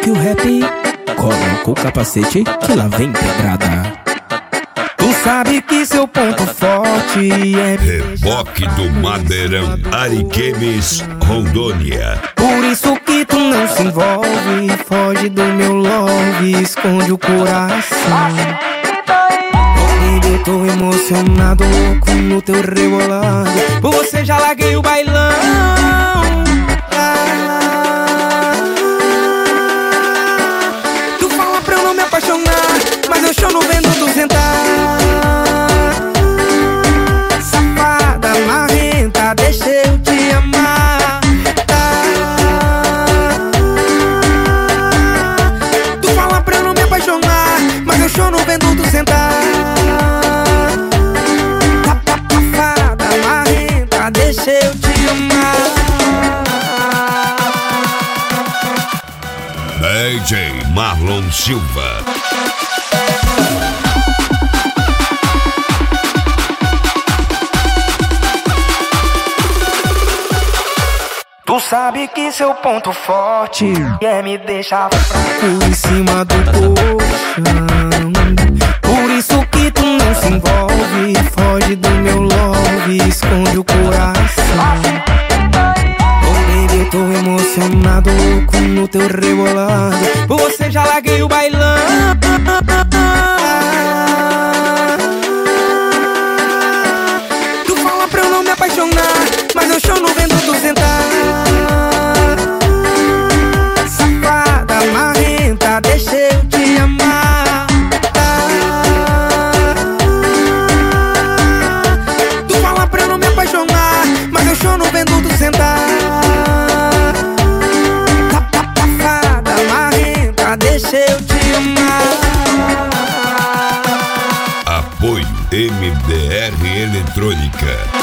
que o rap coloca o capacete que lá vem pedrada. Tu sabe que seu ponto forte é Reboque do Madeirão, Ariquemes, Rondônia. por isso que tu não se envolve, foge do meu love, esconde o coração. Eu tô emocionado, louco no teu rebolado. Por você já larguei o bailão. Tu fala pra eu não me apaixonar, mas eu choro vendo tu sentar. Safada, marrenta, deixa eu te amar. Tu fala pra eu não me apaixonar, mas eu choro vendo tu sentar. Deixa eu te amar. DJ Marlon Silva. Tu sabe que seu ponto forte é me deixar fraco em cima do colchão. Por isso que tu não se envolve, foge do meu love, esconde o coração. Oh baby, eu tô emocionado, louco no teu rebolado. Por você já larguei o bailão. Tu fala pra eu não me apaixonar, mas eu choro vendo tu sentar. Safada, marrenta, deixa eu te amar. Tu fala pra eu não me apaixonar, mas eu choro vendo tu sentar. Safada, marrenta, deixa eu te amar. Apoio MDR Eletrônica.